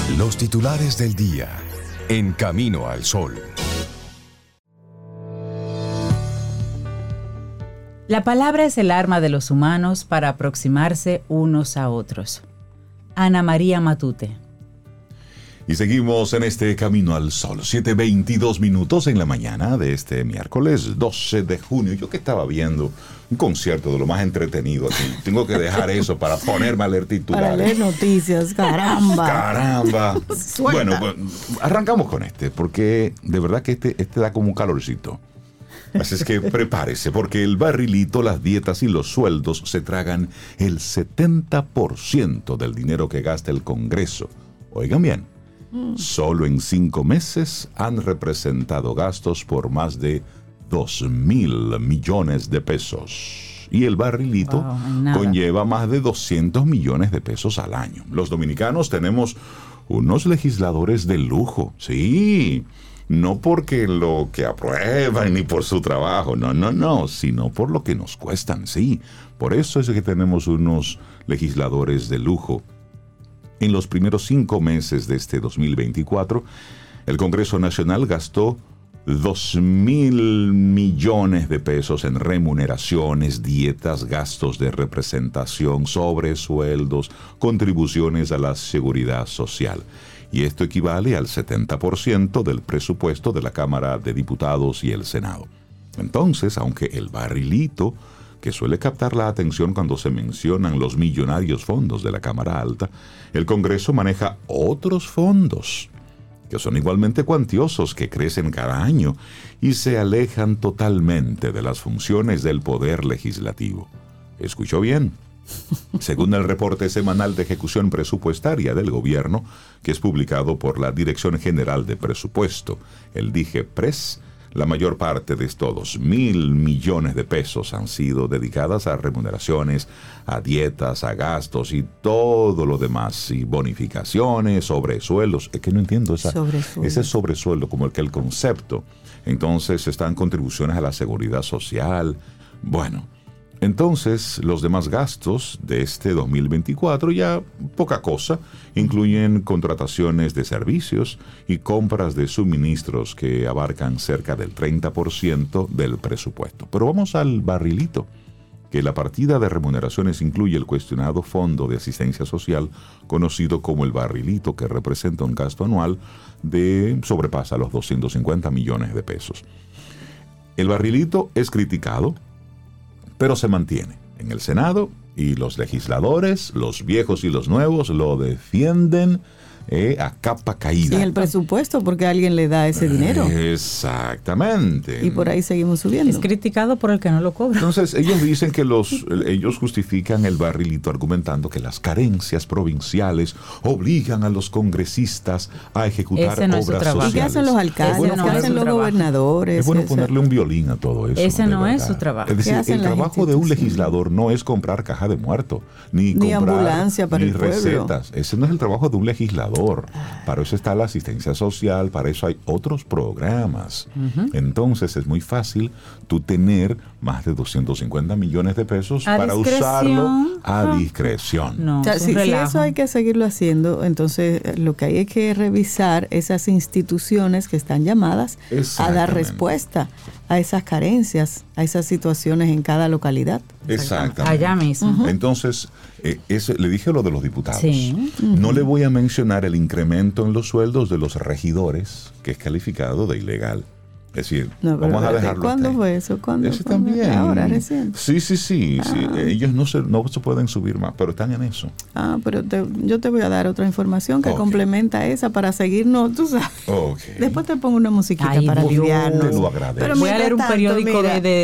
Los titulares del día en Camino al Sol. La palabra es el arma de los humanos para aproximarse unos a otros. Ana María Matute. Y seguimos en este Camino al Sol, 7:22 en la mañana de este miércoles 12 de junio. Yo que estaba viendo un concierto de lo más entretenido aquí. Tengo que dejar eso para ponerme a leer titulares. Para leer noticias, caramba. Caramba. Bueno, pues, arrancamos con porque de verdad que este da como un calorcito. Así es que prepárese, porque el barrilito, las dietas y los sueldos se tragan el 70% del dinero que gasta el Congreso. Oigan bien. Solo en 5 meses han representado gastos por más de 2.000 millones de pesos. Y el barrilito conlleva más de 200 millones de pesos al año. Los dominicanos tenemos unos legisladores de lujo, sí. No porque lo que aprueban ni por su trabajo, no, sino por lo que nos cuestan, sí. Por eso es que tenemos unos legisladores de lujo. En los primeros 5 meses de este 2024, el Congreso Nacional gastó 2.000 millones de pesos en remuneraciones, dietas, gastos de representación, sobresueldos, contribuciones a la seguridad social. Y esto equivale al 70% del presupuesto de la Cámara de Diputados y el Senado. Entonces, aunque el barrilito, que suele captar la atención cuando se mencionan los millonarios fondos de la Cámara Alta, el Congreso maneja otros fondos que son igualmente cuantiosos, que crecen cada año y se alejan totalmente de las funciones del Poder Legislativo. ¿Escuchó bien? Según el reporte semanal de ejecución presupuestaria del gobierno, que es publicado por la Dirección General de Presupuesto, el DIGEPRES, la mayor parte de estos 2.000 millones de pesos han sido dedicadas a remuneraciones, a dietas, a gastos y todo lo demás, y bonificaciones, sobresueldos. Es que no entiendo ese sobresueldo, como el concepto. Entonces están contribuciones a la seguridad social. Bueno, entonces los demás gastos de este 2024, ya poca cosa, incluyen contrataciones de servicios y compras de suministros que abarcan cerca del 30% del presupuesto. Pero vamos al barrilito, que la partida de remuneraciones incluye el cuestionado Fondo de Asistencia Social, conocido como el barrilito, que representa un gasto anual sobrepasa los 250 millones de pesos. El barrilito es criticado, pero se mantiene en el Senado y los legisladores, los viejos y los nuevos, lo defienden a capa caída. Sí, el presupuesto, porque alguien le da ese dinero. Exactamente. Y por ahí seguimos subiendo. Es criticado por el que no lo cobra. Entonces, ellos dicen que ellos justifican el barrilito argumentando que las carencias provinciales obligan a los congresistas a ejecutar obras sociales. ¿Y qué hacen los alcaldes? ¿Qué hacen los gobernadores? Es bueno ponerle un violín a todo eso. Ese no es su trabajo. Es decir, el trabajo de un legislador no es comprar caja de muerto, ni comprar ambulancia para ni el pueblo. Recetas. Ese no es el trabajo de un legislador. Para eso está la asistencia social, para eso hay otros programas. Entonces es muy fácil tú tener más de 250 millones de pesos para usarlo a discreción. No, o sea, si eso hay que seguirlo haciendo, entonces lo que hay es que revisar esas instituciones que están llamadas a dar respuesta a esas carencias, a esas situaciones en cada localidad. Exactamente. Allá mismo. Entonces, le dije lo de los diputados. Sí. No le voy a mencionar el incremento en los sueldos de los regidores, que es calificado de ilegal. Es decir, vamos a dejarlo. ¿Cuándo fue eso? Ese también. Ahora, recién. Sí. Ellos no se pueden subir más, pero están en eso. Pero yo te voy a dar otra información que complementa esa para seguirnos, tú sabes. Después te pongo una musiquita para aliviarnos. Te lo agradezco. Pero voy a leer un periódico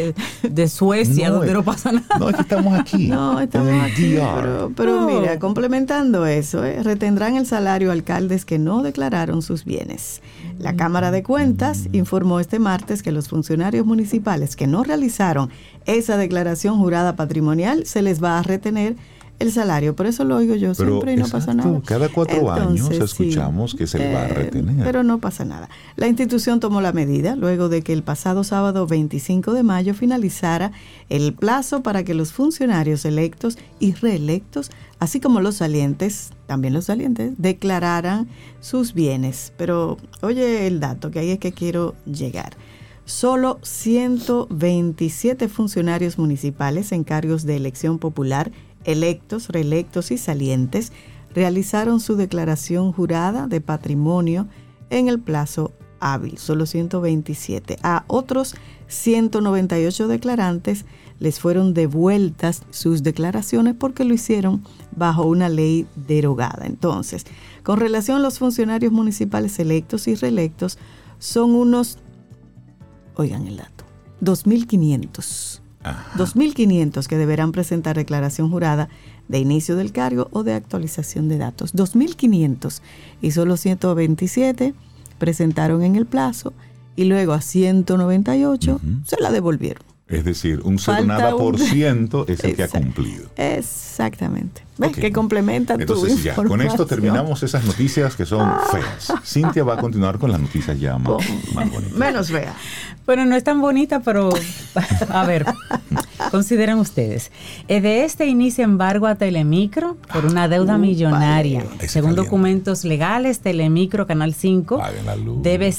de Suecia donde no pasa nada. No, es que estamos aquí. No, estamos aquí. Pero mira, complementando eso, retendrán el salario alcaldes que no declararon sus bienes. La Cámara de Cuentas informó este martes que los funcionarios municipales que no realizaron esa declaración jurada patrimonial se les va a retener el salario. Por eso lo oigo yo siempre y no pasa nada. Cada 4 años escuchamos que se le va a retener. Pero no pasa nada. La institución tomó la medida luego de que el pasado sábado 25 de mayo finalizara el plazo para que los funcionarios electos y reelectos, así como los salientes, también los salientes, declararan sus bienes. Pero oye el dato, que ahí es que quiero llegar. Solo 127 funcionarios municipales en cargos de elección popular, electos, reelectos y salientes, realizaron su declaración jurada de patrimonio en el plazo hábil. Solo 127. A otros 198 declarantes les fueron devueltas sus declaraciones porque lo hicieron bajo una ley derogada. Entonces, con relación a los funcionarios municipales electos y reelectos, son unos, oigan el dato, 2.500. 2.500 que deberán presentar declaración jurada de inicio del cargo o de actualización de datos. 2.500 y solo 127 presentaron en el plazo y luego a 198 se la devolvieron. Es decir, un cero nada por ciento es el que ha cumplido. Exactamente. ¿Ves? Okay. Que complementa tu información. Ya, con esto terminamos esas noticias que son feas. Cintia va a continuar con las noticias ya más bonitas. Menos fea. Bueno, no es tan bonita, pero a ver, consideren ustedes. De inicia embargo a Telemicro por una deuda millonaria. Según documentos legales, Telemicro Canal 5 debe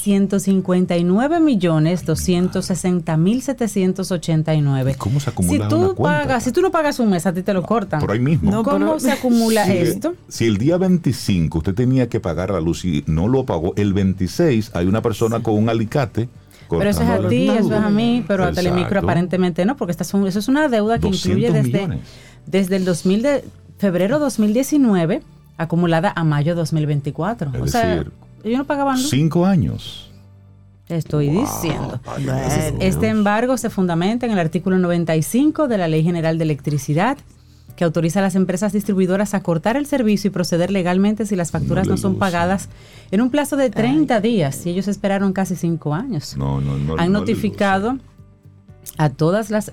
159.260.789. ¿Cómo se acumula una cuenta? Si tú no pagas un mes, a ti te lo cortan. Por ahí mismo. No, ¿cómo se acumula esto? Si el día 25 usted tenía que pagar la luz y no lo pagó, el 26 hay una persona con un alicate. Pero eso es a ti, eso es a mí, pero a Telemicro aparentemente no, porque eso es una deuda que incluye desde el febrero 2019 acumulada a mayo 2024. Es decir, ellos no pagaban luz. 5 años. Te estoy diciendo. Este embargo se fundamenta en el artículo 95 de la Ley General de Electricidad, que autoriza a las empresas distribuidoras a cortar el servicio y proceder legalmente si las facturas no son pagadas en un plazo de 30 días. Y ellos esperaron casi 5 años. Han notificado a todas las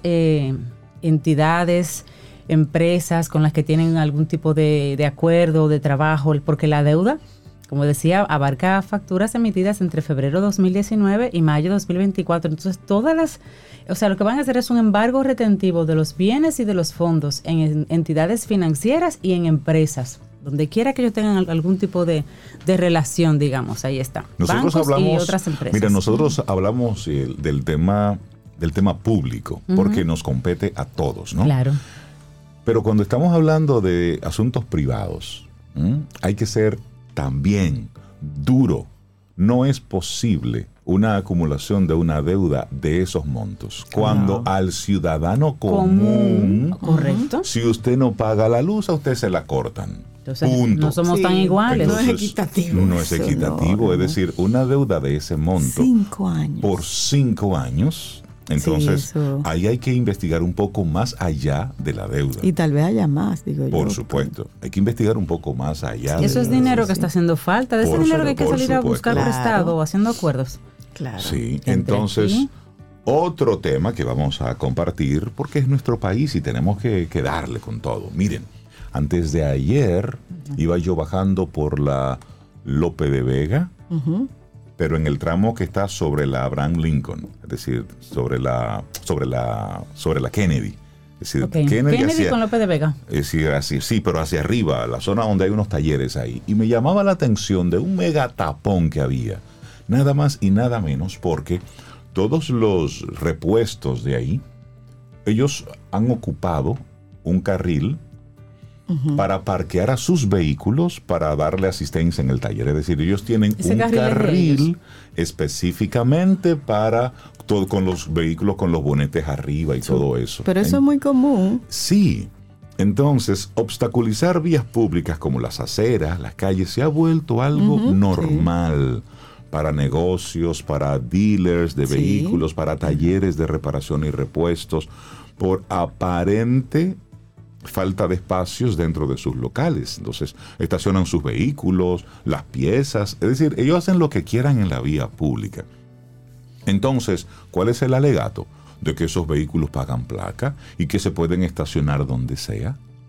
entidades, empresas con las que tienen algún tipo de acuerdo o de trabajo, porque la deuda, como decía, abarca facturas emitidas entre febrero 2019 y mayo 2024. Entonces, lo que van a hacer es un embargo retentivo de los bienes y de los fondos en entidades financieras y en empresas. Donde quiera que ellos tengan algún tipo de relación, digamos, ahí está. Nosotros bancos hablamos, y otras empresas. Mira, nosotros hablamos del tema público, porque nos compete a todos, ¿no? Claro. Pero cuando estamos hablando de asuntos privados, hay que ser también duro. No es posible una acumulación de una deuda de esos montos. Cuando al ciudadano común, correcto, si usted no paga la luz, a usted se la cortan. Entonces, punto. No somos tan iguales. Entonces, no es equitativo. No es equitativo. Es decir, una deuda de ese monto 5 años. por 5 años. Entonces, ahí hay que investigar un poco más allá de la deuda. Y tal vez haya más, digo yo. Por supuesto. Hay que investigar un poco más allá. Eso es dinero que está haciendo falta. De ese dinero que hay que salir a buscar prestado o haciendo acuerdos. Claro. Sí, entonces, otro tema que vamos a compartir, porque es nuestro país y tenemos que darle con todo. Miren, antes de ayer iba yo bajando por la Lope de Vega, pero en el tramo que está sobre la Abraham Lincoln, es decir, sobre la Kennedy. Es decir, Kennedy con Lope de Vega. Es decir, sí, pero hacia arriba, la zona donde hay unos talleres ahí. Y me llamaba la atención de un megatapón que había. Nada más y nada menos porque todos los repuestos de ahí, ellos han ocupado un carril para parquear a sus vehículos para darle asistencia en el taller. Es decir, ellos tienen un carril específicamente para todo, con los vehículos con los bonetes arriba y todo eso. Pero eso es muy común. Sí. Entonces, obstaculizar vías públicas como las aceras, las calles, se ha vuelto algo normal. Sí. Para negocios, para dealers de vehículos, para talleres de reparación y repuestos, por aparente falta de espacios dentro de sus locales. Entonces, estacionan sus vehículos, las piezas, es decir, ellos hacen lo que quieran en la vía pública. Entonces, ¿cuál es el alegato? De que esos vehículos pagan placa y que se pueden estacionar donde sea.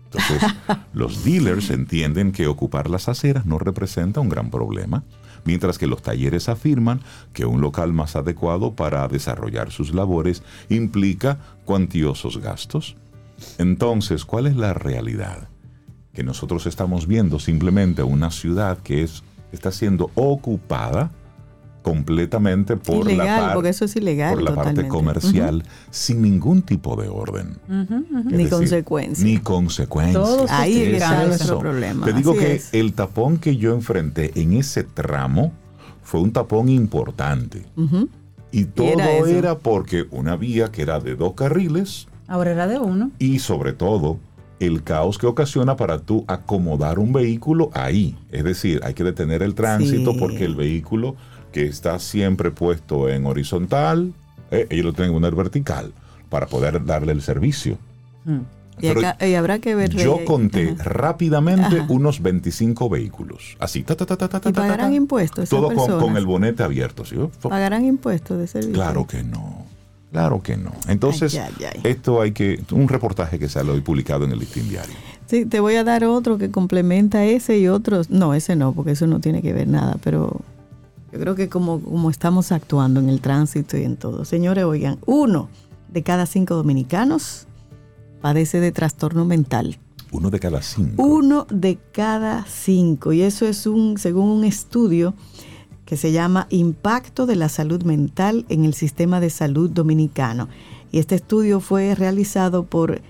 Entonces, los dealers entienden que ocupar las aceras no representa un gran problema, mientras que los talleres afirman que un local más adecuado para desarrollar sus labores implica cuantiosos gastos. Entonces, ¿cuál es la realidad? Que nosotros estamos viendo simplemente una ciudad que está siendo ocupada completamente por ilegal, porque eso es ilegal, por la parte comercial, sin ningún tipo de orden. Ni consecuencias. Ni consecuencias. Ahí está nuestro problema. Te digo que el tapón que yo enfrenté en ese tramo fue un tapón importante. Y todo era porque una vía que era de 2 carriles. Ahora era de 1. Y sobre todo, el caos que ocasiona para tú acomodar un vehículo ahí. Es decir, hay que detener el tránsito porque el vehículo que está siempre puesto en horizontal, ellos lo tienen que poner vertical para poder darle el servicio. Y habrá que ver. Yo conté rápidamente unos 25 vehículos. Así. ¿Y pagarán impuestos? Todo con el bonete abierto. ¿Sí? ¿Pagarán impuestos de servicio? Claro que no. Claro que no. Entonces, esto un reportaje que sale hoy publicado en el Listín Diario. Sí, te voy a dar otro que complementa ese y otros. No, ese no, porque eso no tiene que ver nada, pero yo creo que como estamos actuando en el tránsito y en todo. Señores, oigan, 1 de cada 5 dominicanos padece de trastorno mental. 1 de cada 5. 1 de cada 5. Y eso es según un estudio que se llama Impacto de la Salud Mental en el Sistema de Salud Dominicano. Y este estudio fue realizado por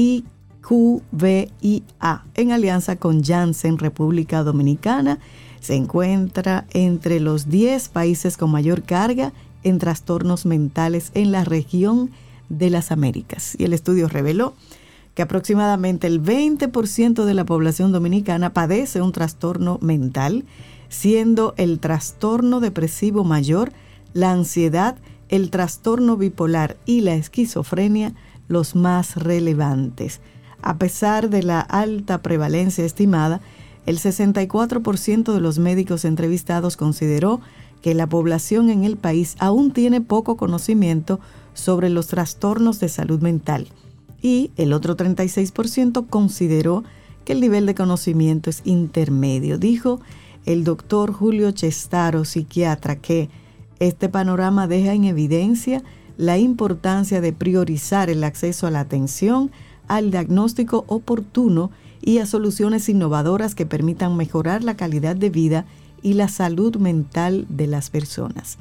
IQVIA en alianza con Janssen República Dominicana. Se encuentra entre los 10 países con mayor carga en trastornos mentales en la región de las Américas. Y el estudio reveló que aproximadamente el 20% de la población dominicana padece un trastorno mental, siendo el trastorno depresivo mayor, la ansiedad, el trastorno bipolar y la esquizofrenia los más relevantes. A pesar de la alta prevalencia estimada, el 64% de los médicos entrevistados consideró que la población en el país aún tiene poco conocimiento sobre los trastornos de salud mental y el otro 36% consideró que el nivel de conocimiento es intermedio. Dijo el doctor Julio Chestaro, psiquiatra, que este panorama deja en evidencia la importancia de priorizar el acceso a la atención, al diagnóstico oportuno y a soluciones innovadoras que permitan mejorar la calidad de vida y la salud mental de las personas.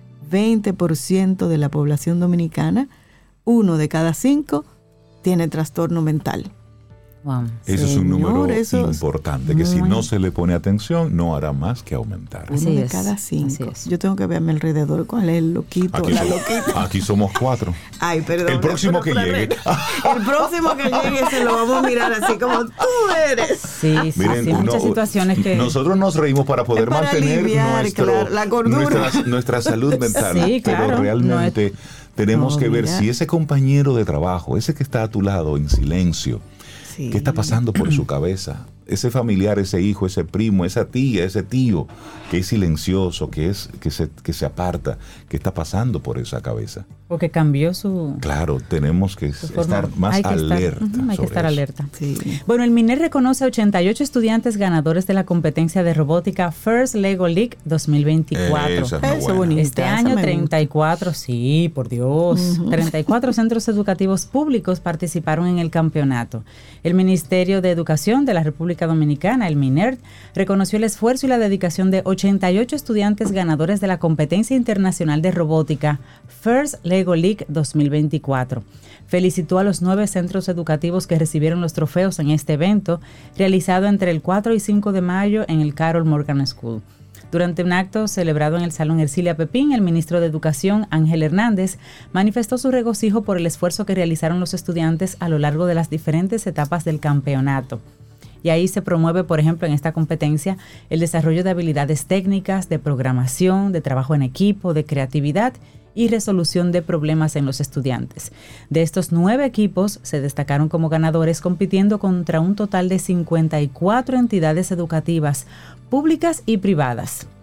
20% de la población dominicana, 1 de cada 5, tiene trastorno mental. Wow. Eso es un número importante, que si no se le pone atención, no hará más que aumentar. 1 de cada 5. Yo tengo que ver a mi alrededor cuál es el loquito o la loquita. Aquí somos 4. Ay, perdón. El próximo que llegue. El próximo que llegue se lo vamos a mirar así como tú eres. Sí, miren, muchas situaciones que... Nosotros nos reímos para poder mantener aliviar, la cordura. Nuestra salud mental. Sí, claro. Pero realmente tenemos que ver si ese compañero de trabajo, ese que está a tu lado en silencio, ¿qué está pasando por su cabeza? Ese familiar, ese hijo, ese primo, esa tía, ese tío, que es silencioso, que se aparta, ¿qué está pasando por esa cabeza? Porque cambió su... Claro, tenemos que estar más alerta. Hay que estar alerta. Sí. Bueno, el MINER reconoce a 88 estudiantes ganadores de la competencia de robótica First Lego League 2024. Eso bonito. Este año 34, sí, por Dios. 34 centros educativos públicos participaron en el campeonato. El Ministerio de Educación de la República Dominicana, el MINER, reconoció el esfuerzo y la dedicación de 88 estudiantes ganadores de la competencia internacional de robótica First Lego League 2024. Felicitó a los 9 centros educativos que recibieron los trofeos en este evento, realizado entre el 4 y 5 de mayo en el Carol Morgan School. Durante un acto celebrado en el Salón Ercilia Pepín, el ministro de Educación, Ángel Hernández, manifestó su regocijo por el esfuerzo que realizaron los estudiantes a lo largo de las diferentes etapas del campeonato. Y ahí se promueve, por ejemplo, en esta competencia, el desarrollo de habilidades técnicas, de programación, de trabajo en equipo, de creatividad y resolución de problemas en los estudiantes. De estos 9 equipos se destacaron como ganadores compitiendo contra un total de 54 entidades educativas públicas y privadas.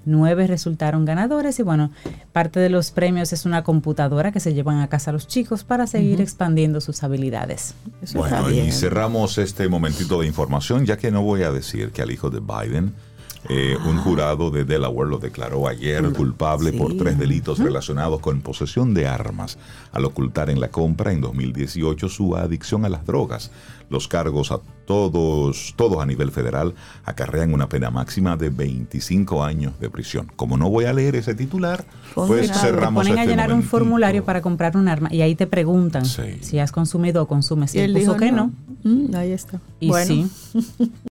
9 resultaron ganadores y bueno, parte de los premios es una computadora que se llevan a casa los chicos para seguir expandiendo sus habilidades. Eso bueno, y cerramos este momentito de información, ya que no voy a decir que al hijo de Biden, un jurado de Delaware lo declaró ayer culpable por 3 delitos relacionados con posesión de armas, al ocultar en la compra en 2018 su adicción a las drogas. Los cargos a todos a nivel federal acarrean una pena máxima de 25 años de prisión. Como no voy a leer ese titular, pues cerramos te ponen a llenar momentito. un formulario para comprar un arma y ahí te preguntan si has consumido o consumes. Y él puso que no. Ahí está. Y bueno. sí.